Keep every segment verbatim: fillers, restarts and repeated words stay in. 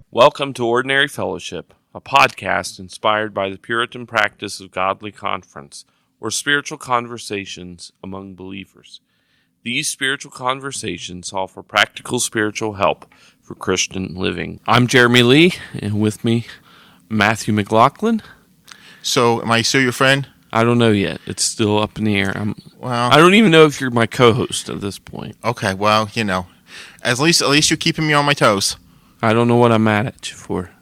Welcome to Ordinary Fellowship, a podcast inspired by the Puritan practice of godly conference, or spiritual conversations among believers. These spiritual conversations offer practical spiritual help for Christian living. I'm Jeremy Lee, and with me, Matthew McLaughlin. So, am I still your friend? I don't know yet. It's still up in the air. I'm, well, I don't even know if you're my co-host at this point. Okay, well, you know, at least at least you're keeping me on my toes. I don't know what I'm mad at you for.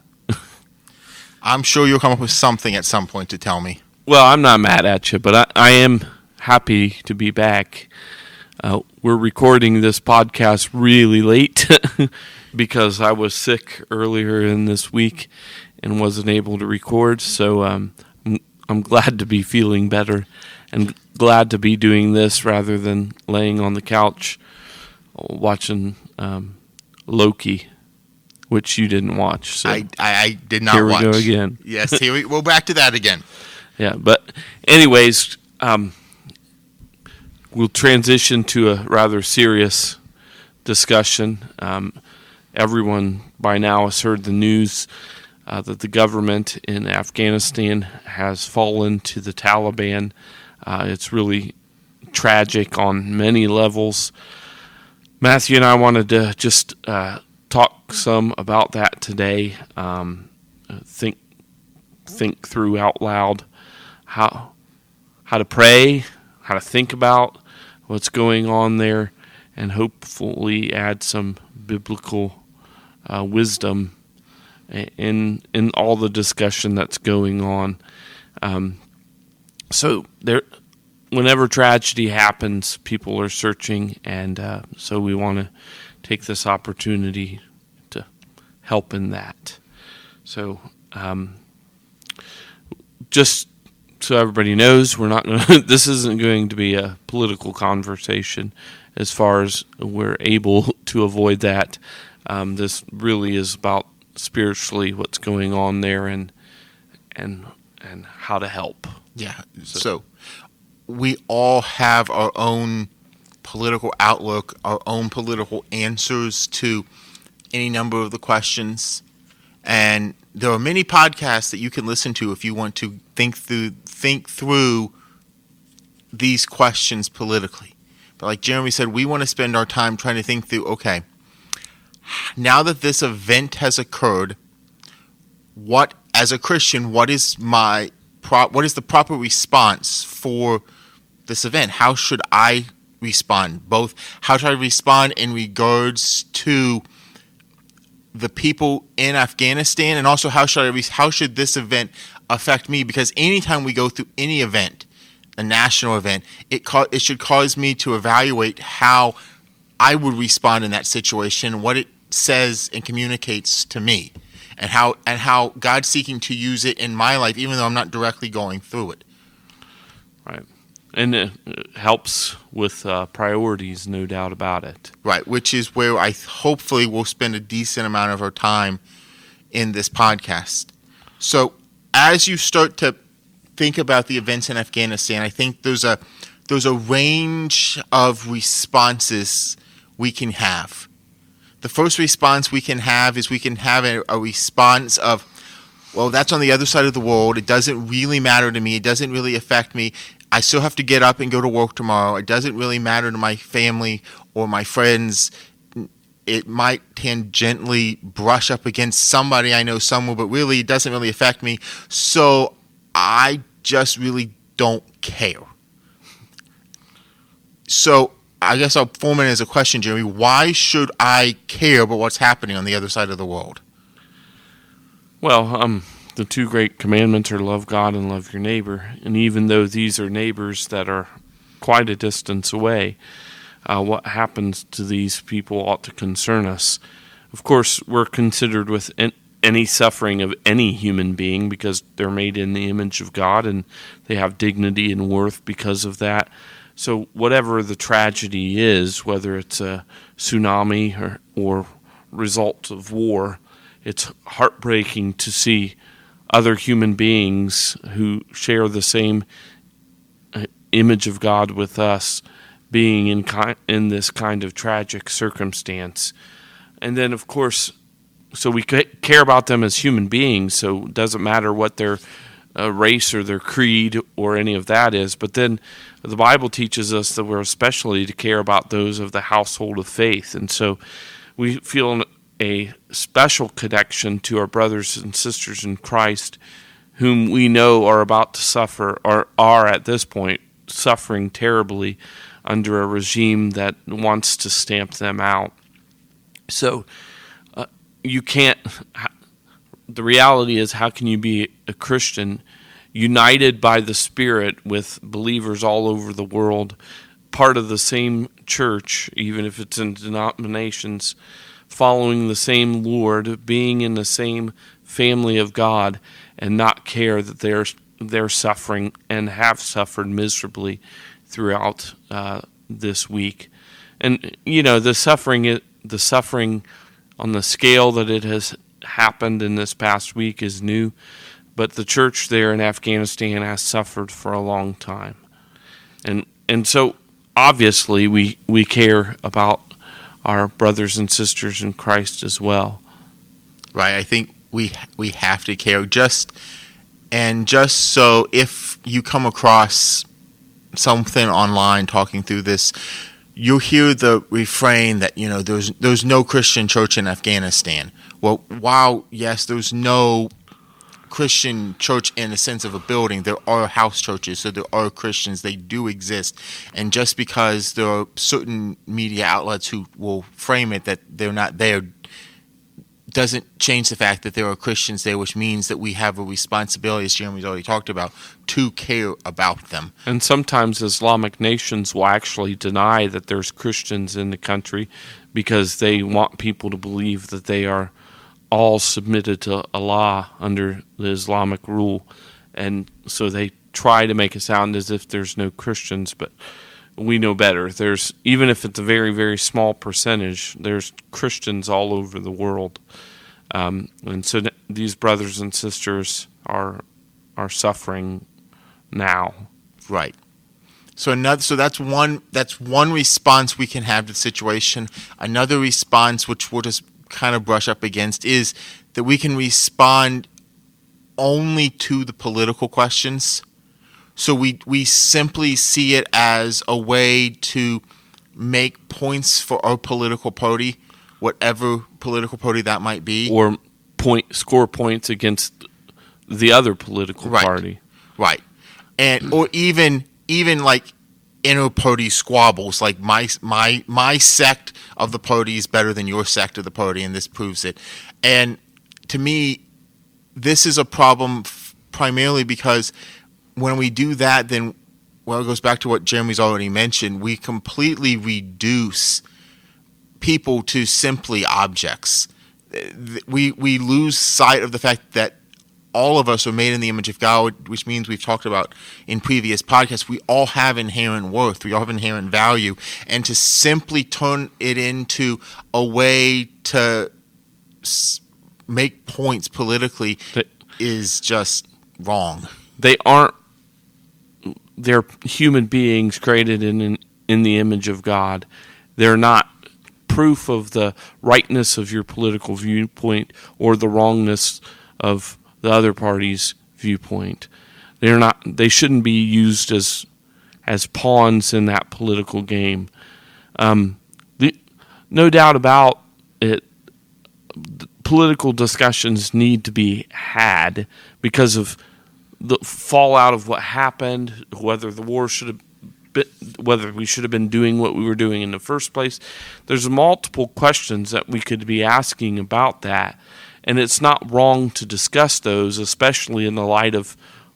I'm sure you'll come up with something at some point to tell me. Well, I'm not mad at you, but I, I am happy to be back. Uh, we're recording this podcast really late because I was sick earlier in this week and wasn't able to record, so um, I'm, I'm glad to be feeling better and glad to be doing this rather than laying on the couch watching um, Loki, which you didn't watch. So I, I, I did not here we watch. go again. Yes, here we we're back to that again. Yeah, but anyways, um, we'll transition to a rather serious discussion. Um, everyone by now has heard the news uh, that the government in Afghanistan has fallen to the Taliban. Uh, it's really tragic on many levels. Matthew and I wanted to just uh, talk some about that today. Um, think think through out loud how how to pray, how to think about what's going on there, and hopefully add some biblical uh, wisdom in in all the discussion that's going on. Um, so there, whenever tragedy happens, people are searching, and uh, so we want to take this opportunity to help in that. So, um, just so everybody knows, we're not gonna, this isn't going to be a political conversation as far as we're able to avoid that. Um, this really is about spiritually what's going on there and and and how to help. Yeah. So, so we all have our own political outlook, our own political answers to any number of the questions, and there are many podcasts that you can listen to if you want to think through think through these questions politically. But like Jeremy said, we want to spend our time trying to think through, okay, now that this event has occurred, what, as a Christian, what is my pro- what is the proper response for this event? How should I respond? Both, how should I respond in regards to the people in Afghanistan, and also how should I re- how should this event affect me? Because anytime we go through any event, a national event, it ca- it should cause me to evaluate how I would respond in that situation, what it says and communicates to me, and how and how God's seeking to use it in my life, even though I'm not directly going through it. Right. And it helps with uh, priorities, no doubt about it. Right, which is where I hopefully will spend a decent amount of our time in this podcast. So as you start to think about the events in Afghanistan, I think there's a there's a range of responses we can have. The first response we can have is we can have a, a response of, well, that's on the other side of the world. It doesn't really matter to me. It doesn't really affect me. I still have to get up and go to work tomorrow. It doesn't really matter to my family or my friends. It might tangentially brush up against somebody I know somewhere, but really it doesn't really affect me. So I just really don't care. So I guess I'll form it as a question, Jeremy. Why should I care about what's happening on the other side of the world? Well, um, the two great commandments are love God and love your neighbor. And even though these are neighbors that are quite a distance away, uh, what happens to these people ought to concern us. Of course, we're considered with any suffering of any human being because they're made in the image of God and they have dignity and worth because of that. So whatever the tragedy is, whether it's a tsunami or, or result of war, it's heartbreaking to see other human beings who share the same image of God with us being in ki- in this kind of tragic circumstance. And then, of course, so we ca- care about them as human beings. So it doesn't matter what their uh, race or their creed or any of that is. But then the Bible teaches us that we're especially to care about those of the household of faith. And so we feel a special connection to our brothers and sisters in Christ whom we know are about to suffer, or are at this point suffering terribly under a regime that wants to stamp them out. So uh, you can't, the reality is, how can you be a Christian united by the Spirit with believers all over the world, part of the same church, even if it's in denominations, following the same Lord, being in the same family of God, and not care that they're they're suffering and have suffered miserably throughout uh, this week. And you know, the suffering the suffering on the scale that it has happened in this past week is new, but the church there in Afghanistan has suffered for a long time. And and so obviously we, we care about our brothers and sisters in Christ as well. Right. I think we we have to care. Just and just so if you come across something online talking through this, you'll hear the refrain that, you know, there's there's no Christian church in Afghanistan. Well, while yes, there's no Christian church in the sense of a building, there are house churches, so there are Christians. They do exist. And just because there are certain media outlets who will frame it that they're not there doesn't change the fact that there are Christians there, which means that we have a responsibility, as Jeremy's already talked about, to care about them. And sometimes Islamic nations will actually deny that there's Christians in the country because they want people to believe that they are all submitted to Allah under the Islamic rule. And so they try to make it sound as if there's no Christians, but we know better. There's, even if it's a very, very small percentage, there's Christians all over the world. Um, and so th- these brothers and sisters are are suffering now. Right. So another, so that's one that's one response we can have to the situation. Another response, which we'll just kind of brush up against, is that we can respond only to the political questions. So we we simply see it as a way to make points for our political party, whatever political party that might be, or point score points against the other political right. party, right? And or even even like inter-party squabbles, like my my my sect of the party is better than your sect of the party, and this proves it. And to me, this is a problem f- primarily because when we do that, then, well, it goes back to what Jeremy's already mentioned. We completely reduce people to simply objects. We we lose sight of the fact that all of us are made in the image of God, which means we've talked about in previous podcasts, we all have inherent worth. We all have inherent value. And to simply turn it into a way to s- make points politically but is just wrong. They aren't. They're human beings created in, in in the image of God. They're not proof of the rightness of your political viewpoint or the wrongness of the other party's viewpoint. They're not. They shouldn't be used as as pawns in that political game. Um, the, no doubt about it. Political discussions need to be had because of the fallout of what happened, whether the war should have been, whether we should have been doing what we were doing in the first place. There's multiple questions that we could be asking about that, and it's not wrong to discuss those, especially in the light of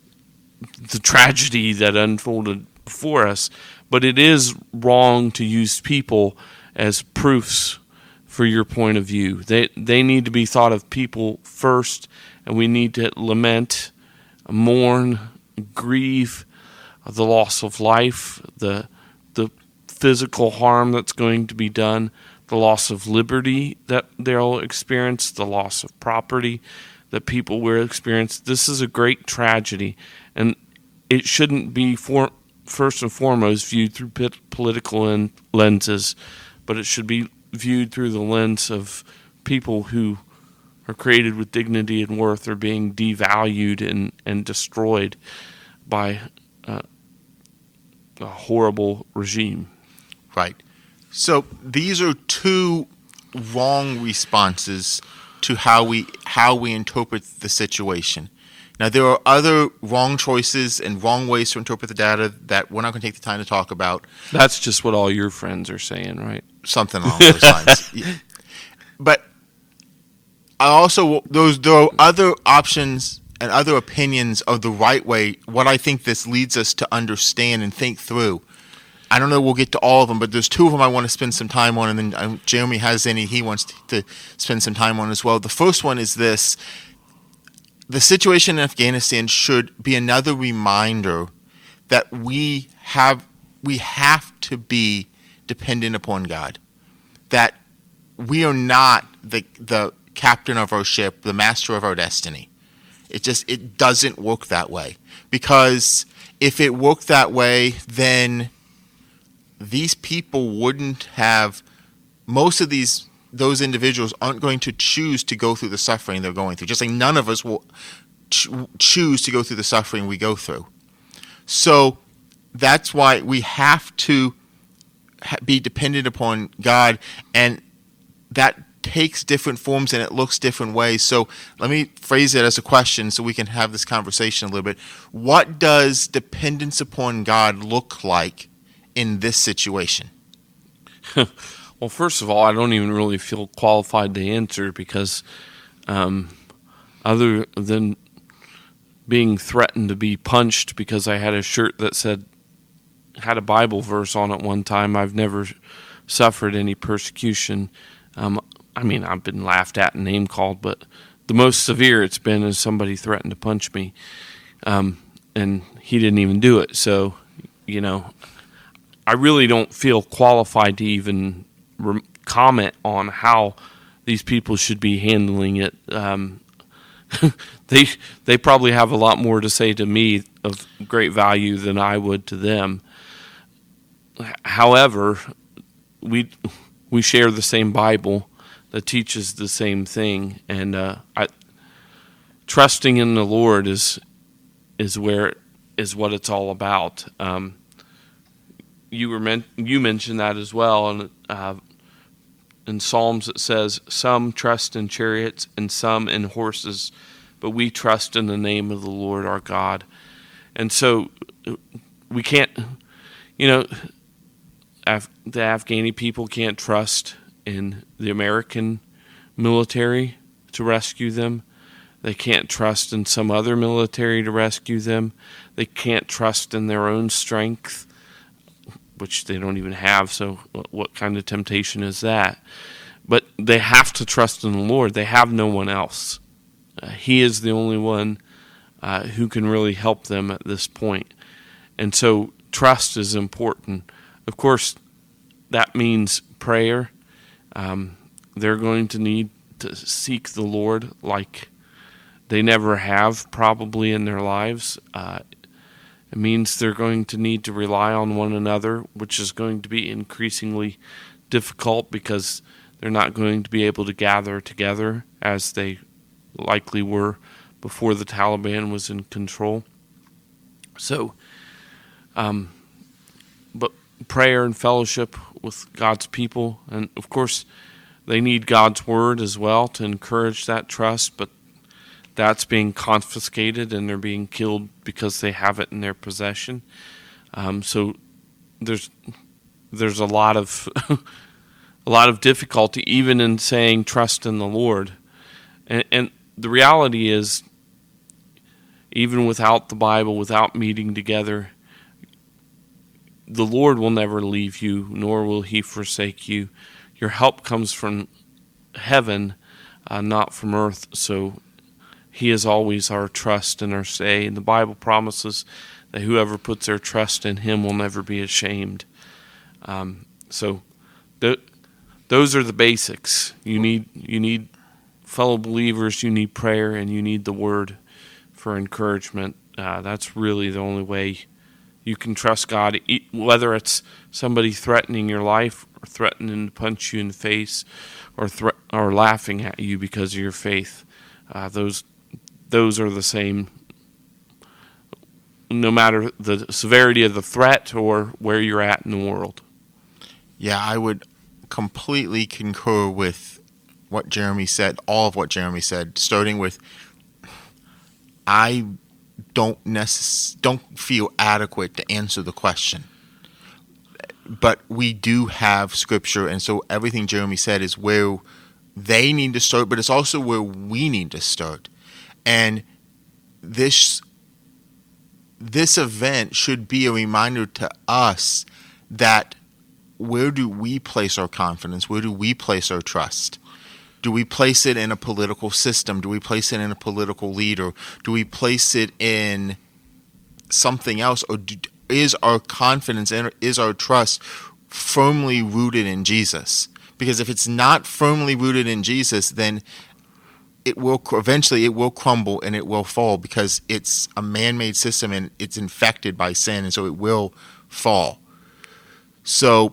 the tragedy that unfolded before us. But it is wrong to use people as proofs for your point of view. They they need to be thought of people first, and we need to lament, mourn, grieve the loss of life, the the physical harm that's going to be done, the loss of liberty that they'll experience, the loss of property that people will experience. This is a great tragedy, and it shouldn't be for, first and foremost viewed through political en- lenses, but it should be viewed through the lens of people who are created with dignity and worth are being devalued and, and destroyed by uh, a horrible regime. Right. So these are two wrong responses to how we how we interpret the situation. Now, there are other wrong choices and wrong ways to interpret the data that we're not going to take the time to talk about. That's just what all your friends are saying, right? Something along those lines. Yeah. But I also those there are other options and other opinions of the right way. What I think this leads us to understand and think through. I don't know. We'll get to all of them, but there's two of them I want to spend some time on, and then um, Jeremy has any he wants to spend some time on as well. The first one is this. The situation in Afghanistan should be another reminder that we have we have to be dependent upon God. That we are not the the captain of our ship, the master of our destiny. It just it doesn't work that way. Because if it worked that way, then these people wouldn't have most of these those individuals aren't going to choose to go through the suffering they're going through. Just like none of us will ch- choose to go through the suffering we go through. So that's why we have to ha- be dependent upon God, and that takes different forms and it looks different ways. So let me phrase it as a question so we can have this conversation a little bit. What does dependence upon God look like in this situation? Well, first of all, I don't even really feel qualified to answer because um, other than being threatened to be punched because I had a shirt that said, had a Bible verse on it one time, I've never suffered any persecution. Um, I mean, I've been laughed at and name called, but the most severe it's been is somebody threatened to punch me. Um, and he didn't even do it. So, you know, I really don't feel qualified to even re- comment on how these people should be handling it. Um, they they probably have a lot more to say to me of great value than I would to them. However, we we share the same Bible that teaches the same thing, and uh, I, trusting in the Lord is is where is what it's all about. Um, you were men- you mentioned that as well, and uh, in Psalms it says, "Some trust in chariots and some in horses, but we trust in the name of the Lord our God." And so we can't, you know, Af- the Afghani people can't trust in the American military to rescue them. They can't trust in some other military to rescue them. They can't trust in their own strength, which they don't even have, so what kind of temptation is that? But they have to trust in the Lord. They have no one else. Uh, he is the only one uh, who can really help them at this point. And so trust is important. Of course, that means prayer. Um, they're going to need to seek the Lord like they never have probably in their lives. Uh, it means they're going to need to rely on one another, which is going to be increasingly difficult because they're not going to be able to gather together as they likely were before the Taliban was in control. So, um, but prayer and fellowship with God's people, and of course they need God's word as well to encourage that trust, but that's being confiscated and they're being killed because they have it in their possession. Um, so there's there's a lot of a lot of difficulty even in saying trust in the Lord. And, and the reality is, even without the Bible, without meeting together, the Lord will never leave you, nor will he forsake you. Your help comes from heaven, uh, not from earth. So he is always our trust and our say. And the Bible promises that whoever puts their trust in him will never be ashamed. Um, so th- those are the basics. You need you need fellow believers, you need prayer, and you need the word for encouragement. Uh, that's really the only way you can trust God, whether it's somebody threatening your life or threatening to punch you in the face, or thre- or laughing at you because of your faith. Uh, those those are the same, no matter the severity of the threat or where you're at in the world. Yeah, I would completely concur with what Jeremy said, all of what Jeremy said, starting with I don't necess- don't feel adequate to answer the question. But we do have Scripture, and so everything Jeremy said is where they need to start, but it's also where we need to start. And this this event should be a reminder to us that where do we place our confidence? Where do we place our trust? Do we place it in a political system? Do we place it in a political leader? Do we place it in something else? Or do, is our confidence and is our trust firmly rooted in Jesus? Because if it's not firmly rooted in Jesus, then it will eventually it will crumble and it will fall, because it's a man-made system and it's infected by sin, and so it will fall. So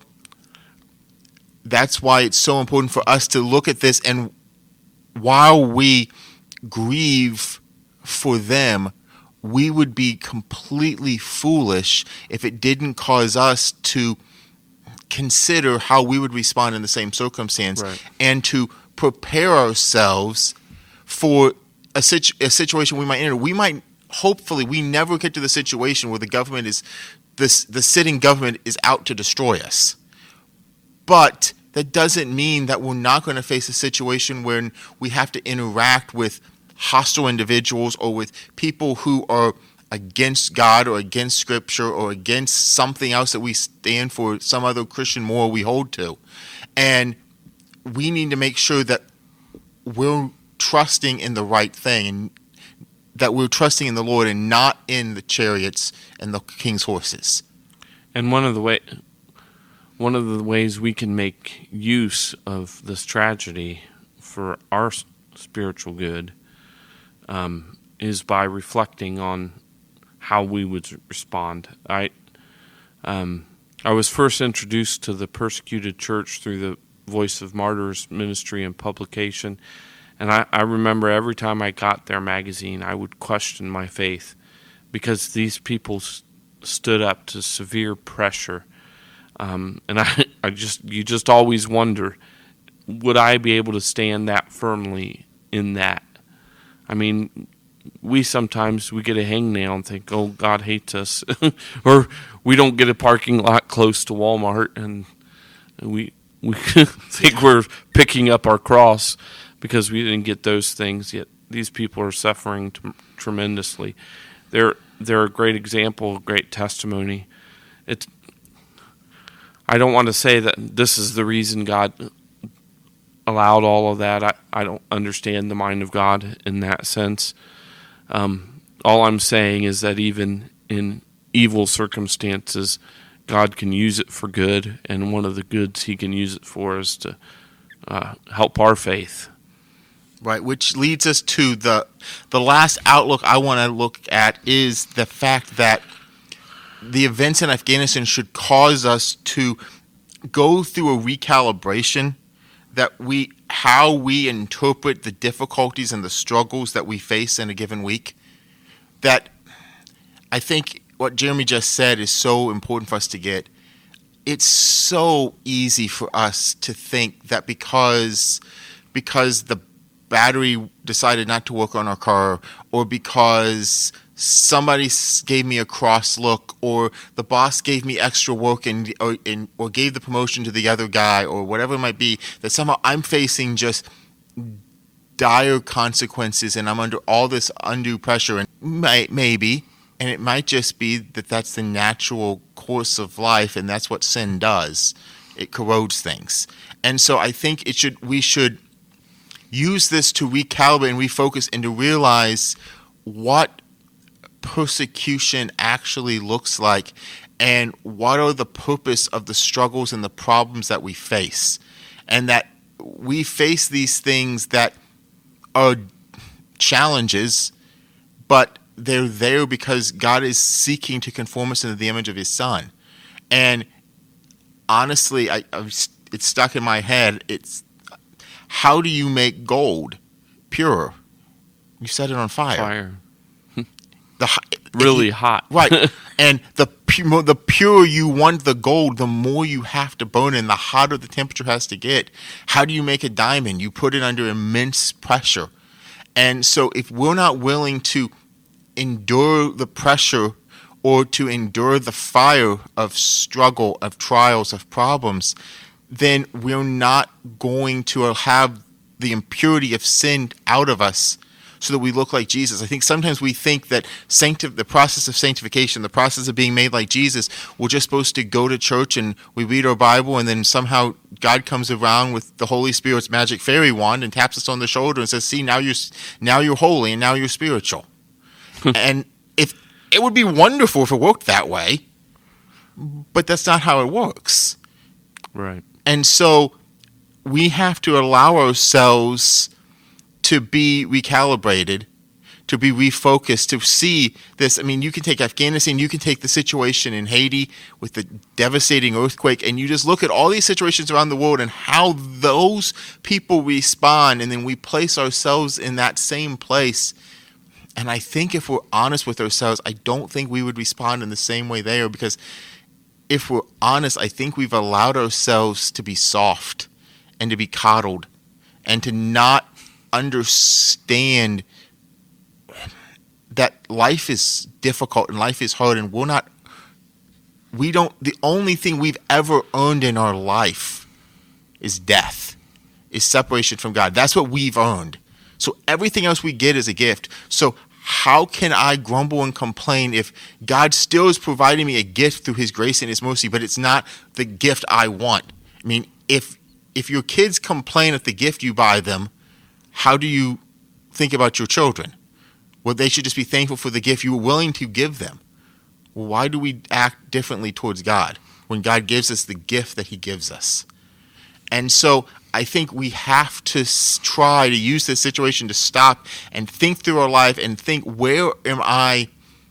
that's why it's so important for us to look at this, and while we grieve for them, we would be completely foolish if it didn't cause us to consider how we would respond in the same circumstance, right, and to prepare ourselves for a, situ- a situation we might enter. We might, hopefully, we never get to the situation where the government is, this the sitting government is out to destroy us. But that doesn't mean that we're not going to face a situation where we have to interact with hostile individuals or with people who are against God or against Scripture or against something else that we stand for, some other Christian moral we hold to. And we need to make sure that we're trusting in the right thing, and that we're trusting in the Lord and not in the chariots and the king's horses. And one of the way, one of the ways we can make use of this tragedy for our spiritual good um, is by reflecting on how we would respond. I um, I was first introduced to the persecuted church through the Voice of Martyrs ministry and publication, and I, I remember every time I got their magazine, I would question my faith, because these people s- stood up to severe pressure, um, and I, I just you just always wonder, would I be able to stand that firmly in that? I mean, we sometimes we get a hangnail and think, oh, God hates us, or we don't get a parking lot close to Walmart, and we we think we're picking up our cross because we didn't get those things. Yet these people are suffering t- tremendously. They're they're a great example, a great testimony. It's I don't want to say that this is the reason God allowed all of that. I, I don't understand the mind of God in that sense. Um, all I'm saying is that even in evil circumstances, God can use it for good, and one of the goods He can use it for is to uh, help our faith. Right, which leads us to the the last outlook I want to look at is the fact that the events in Afghanistan should cause us to go through a recalibration that we how we interpret the difficulties and the struggles that we face in a given week. That I think what Jeremy just said is so important for us to get. It's so easy for us to think that because because the battery decided not to work on our car, or because somebody gave me a cross look, or the boss gave me extra work and or, and or gave the promotion to the other guy, or whatever it might be, that somehow I'm facing just dire consequences and I'm under all this undue pressure. And might, maybe, and it might just be that that's the natural course of life, and that's what sin does. It corrodes things. And so I think it should we should use this to recalibrate and refocus and to realize what persecution actually looks like, and what are the purpose of the struggles and the problems that we face, and that we face these things that are challenges, but they're there because God is seeking to conform us into the image of His Son. And honestly, I, I it's stuck in my head. It's how do you make gold pure? You set it on fire. Fire. The Really it, hot. Right. And the pu- the purer you want the gold, the more you have to burn it, and the hotter the temperature has to get. How do you make a diamond? You put it under immense pressure. And so if we're not willing to endure the pressure or to endure the fire of struggle, of trials, of problems, then we're not going to have the impurity of sin out of us so that we look like Jesus. I think sometimes we think that sancti- the process of sanctification, the process of being made like Jesus, we're just supposed to go to church and we read our Bible and then somehow God comes around with the Holy Spirit's magic fairy wand and taps us on the shoulder and says, see, now you're, now you're holy and now you're spiritual. And if it would be wonderful if it worked that way, but that's not how it works. Right. And so we have to allow ourselves to be recalibrated, to be refocused, to see this. I mean, you can take Afghanistan, you can take the situation in Haiti with the devastating earthquake, and you just look at all these situations around the world and how those people respond, and then we place ourselves in that same place. And I think if we're honest with ourselves, I don't think we would respond in the same way they are, because if we're honest, I think we've allowed ourselves to be soft and to be coddled and to not understand that life is difficult and life is hard, and we're not, we don't, the only thing we've ever earned in our life is death, is separation from God. That's what we've earned. So everything else we get is a gift. So how can I grumble and complain if God still is providing me a gift through his grace and his mercy, but it's not the gift I want? I mean, if if your kids complain at the gift you buy them, how do you think about your children? Well, they should just be thankful for the gift you were willing to give them. Well, why do we act differently towards God when God gives us the gift that he gives us? And so I think we have to try to use this situation to stop and think through our life and think, where am I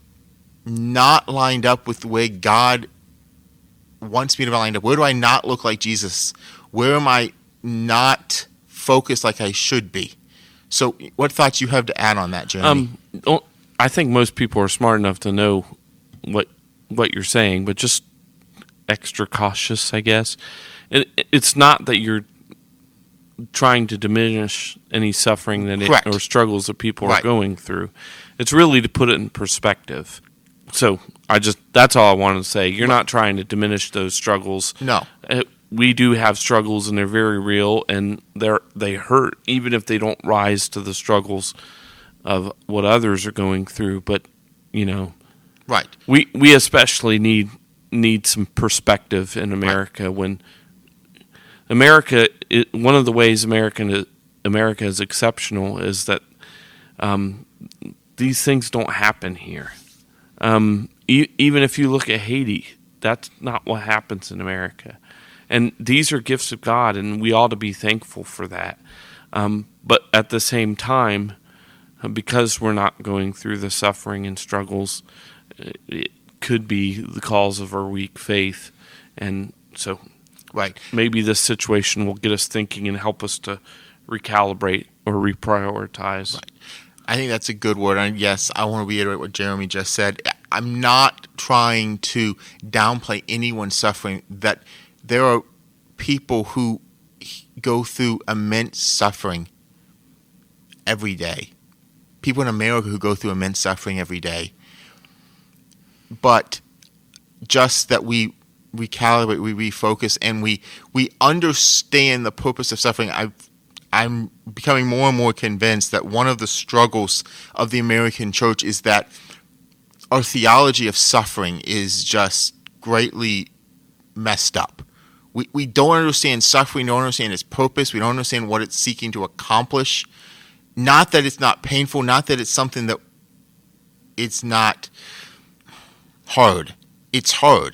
not lined up with the way God wants me to be lined up? Where do I not look like Jesus? Where am I not focused like I should be? So what thoughts you have to add on that, Jeremy? Um, I think most people are smart enough to know what what you're saying, but just extra cautious, I guess. It, it's not that you're trying to diminish any suffering that it, or struggles that people right. are going through. It's really to put it in perspective. So I just that's all I wanted to say. You're right. not trying to diminish those struggles. No. It, we do have struggles, and they're very real, and they're they hurt, even if they don't rise to the struggles of what others are going through. But you know, right? We we especially need need some perspective in America. Right. When America, it, one of the ways American America is exceptional is that um, these things don't happen here. Um, e- even if you look at Haiti, that's not what happens in America. And these are gifts of God, and we ought to be thankful for that. Um, but at the same time, because we're not going through the suffering and struggles, it could be the cause of our weak faith. And so right. maybe this situation will get us thinking and help us to recalibrate or reprioritize. Right. I think that's a good word. And yes, I want to reiterate what Jeremy just said. I'm not trying to downplay anyone's suffering. That there are people who go through immense suffering every day. People in America who go through immense suffering every day. But just that we recalibrate, we refocus, and we we understand the purpose of suffering. I've I'm becoming more and more convinced that one of the struggles of the American church is that our theology of suffering is just greatly messed up. We we don't understand suffering, we don't understand its purpose, we don't understand what it's seeking to accomplish. Not that it's not painful, not that it's something that it's not hard. It's hard.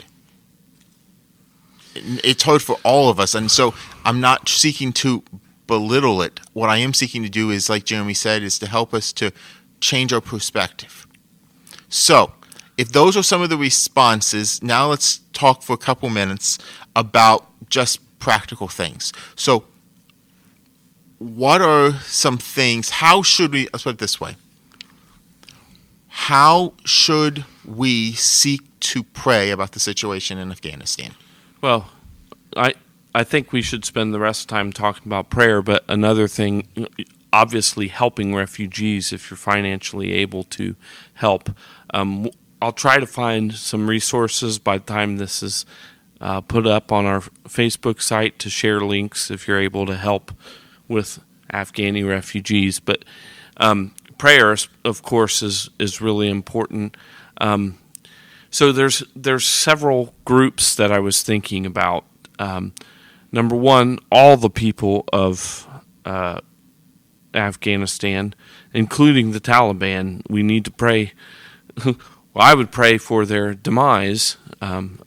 It's hard for all of us, and so I'm not seeking to belittle it. What I am seeking to do is, like Jeremy said, is to help us to change our perspective. So, if those are some of the responses, now let's talk for a couple minutes about just practical things. So, what are some things? How should we? Let's put it this way. How should we seek to pray about the situation in Afghanistan? Well, I I think we should spend the rest of the time talking about prayer, but another thing, obviously helping refugees if you're financially able to help. Um, I'll try to find some resources by the time this is uh, put up on our Facebook site to share links if you're able to help with Afghani refugees. But um, prayer, of course, is is really important. Um, so there's there's several groups that I was thinking about. Um, number one, all the people of uh, Afghanistan, including the Taliban, we need to pray. Well, I would pray for their demise. Um,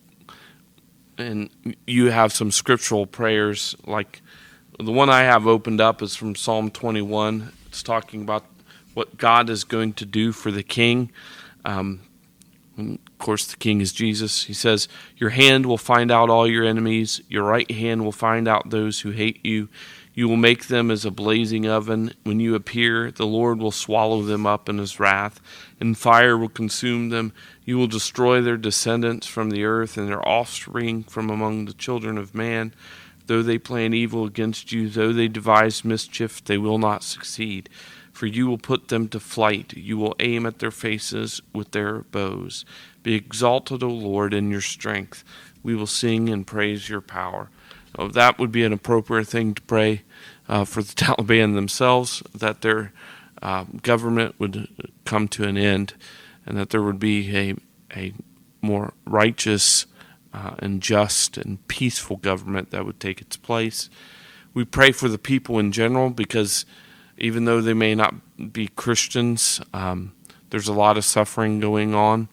and you have some scriptural prayers, like the one I have opened up is from Psalm twenty-one. It's talking about what God is going to do for the king. Um, of course, the king is Jesus. He says, your hand will find out all your enemies. Your right hand will find out those who hate you. You will make them as a blazing oven. When you appear, the Lord will swallow them up in his wrath, and fire will consume them. You will destroy their descendants from the earth and their offspring from among the children of man. Though they plan evil against you, though they devise mischief, they will not succeed. For you will put them to flight. You will aim at their faces with their bows. Be exalted, O Lord, in your strength. We will sing and praise your power. Oh, that would be an appropriate thing to pray uh, for the Taliban themselves, that their uh, government would come to an end, and that there would be a a more righteous uh, and just and peaceful government that would take its place. We pray for the people in general, because even though they may not be Christians, um, there's a lot of suffering going on.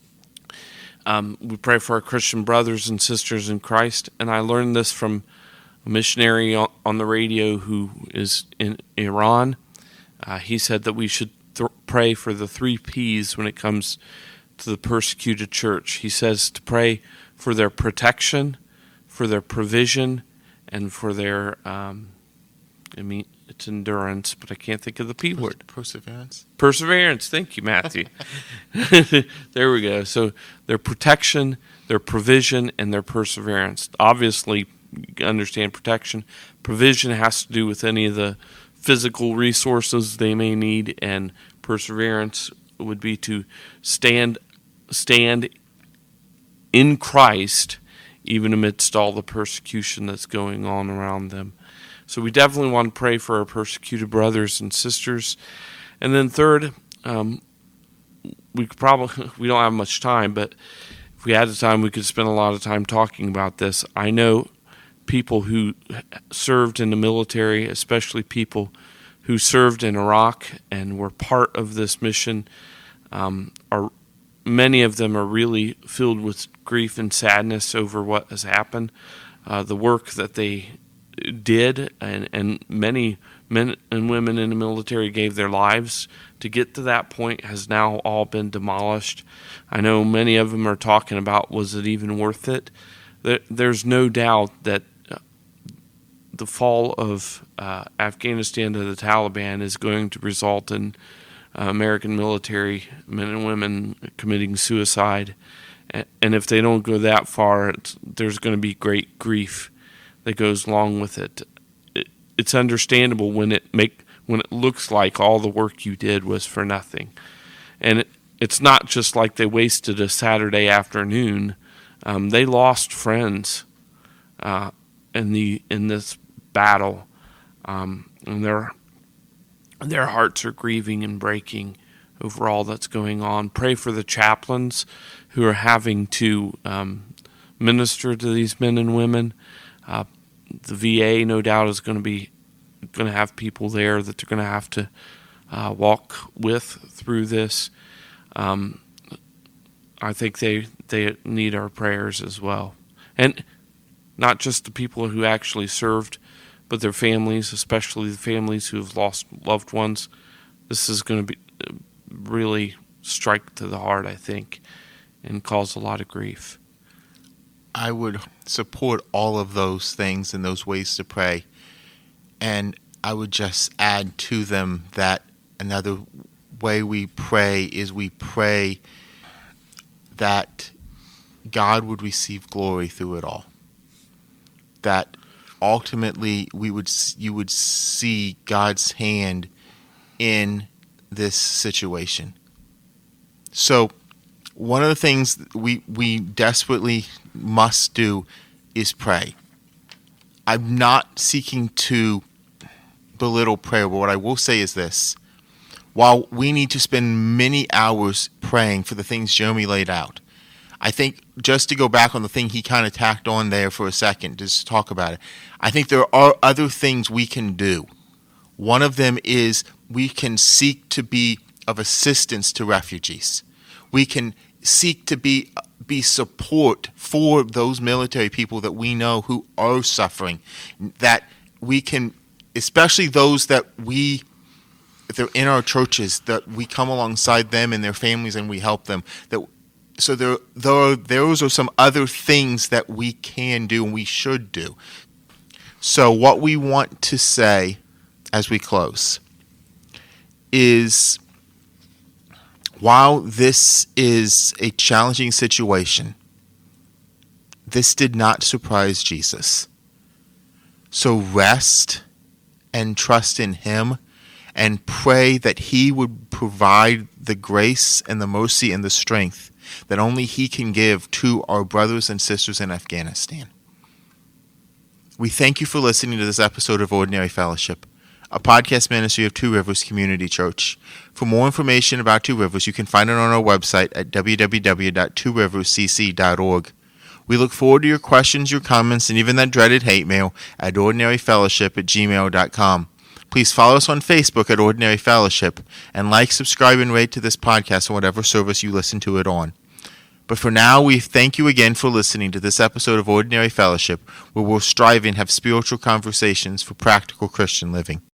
Um, we pray for our Christian brothers and sisters in Christ, and I learned this from a missionary on the radio who is in Iran. Uh, he said that we should th- pray for the three P's when it comes to the persecuted church. He says to pray for their protection, for their provision, and for their, um, I mean, it's endurance, but I can't think of the P word. Perseverance. Perseverance. Thank you, Matthew. There we go. So their protection, their provision, and their perseverance. Obviously, you understand protection. Provision has to do with any of the physical resources they may need, and perseverance would be to stand, stand in Christ, even amidst all the persecution that's going on around them. So we definitely want to pray for our persecuted brothers and sisters. And then third, um, we could probably, we don't have much time, but if we had the time, we could spend a lot of time talking about this. I know people who served in the military, especially people who served in Iraq and were part of this mission, um, are many of them are really filled with grief and sadness over what has happened. Uh, the work that they did, and, and many men and women in the military gave their lives to get to that point, has now all been demolished. I know many of them are talking about, was it even worth it? There's no doubt that the fall of uh, Afghanistan to the Taliban is going to result in uh, American military men and women committing suicide. And if they don't go that far, it's, there's going to be great grief that goes along with it. it. It's understandable when it make when it looks like all the work you did was for nothing, and it, it's not just like they wasted a Saturday afternoon. Um, they lost friends uh, in the in this battle, um, and their their hearts are grieving and breaking over all that's going on. Pray for the chaplains who are having to um, minister to these men and women. Uh, the V A, no doubt, is going to be going to have people there that they're going to have to uh, walk with through this. Um, I think they they need our prayers as well, and not just the people who actually served, but their families, especially the families who have lost loved ones. This is going to be really strike to the heart, I think, and cause a lot of grief. I would support all of those things and those ways to pray. And I would just add to them that another way we pray is we pray that God would receive glory through it all. That ultimately we would you would see God's hand in this situation. So one of the things we we desperately must do is pray. I'm not seeking to belittle prayer, but what I will say is this. While we need to spend many hours praying for the things Jeremy laid out, I think just to go back on the thing he kind of tacked on there for a second, just to talk about it, I think there are other things we can do. One of them is we can seek to be of assistance to refugees. We can seek to be be support for those military people that we know who are suffering, that we can, especially those that we, if they're in our churches, that we come alongside them and their families and we help them. That so there, there are, those are some other things that we can do and we should do. So what we want to say as we close is, while this is a challenging situation, this did not surprise Jesus. So rest and trust in Him and pray that He would provide the grace and the mercy and the strength that only He can give to our brothers and sisters in Afghanistan. We thank you for listening to this episode of Ordinary Fellowship, a podcast ministry of Two Rivers Community Church. For more information about Two Rivers, you can find it on our website at w w w dot two rivers c c dot org. We look forward to your questions, your comments, and even that dreaded hate mail at ordinaryfellowship at gmail dot com. Please follow us on Facebook at Ordinary Fellowship, and like, subscribe, and rate to this podcast on whatever service you listen to it on. But for now, we thank you again for listening to this episode of Ordinary Fellowship, where we'll strive and have spiritual conversations for practical Christian living.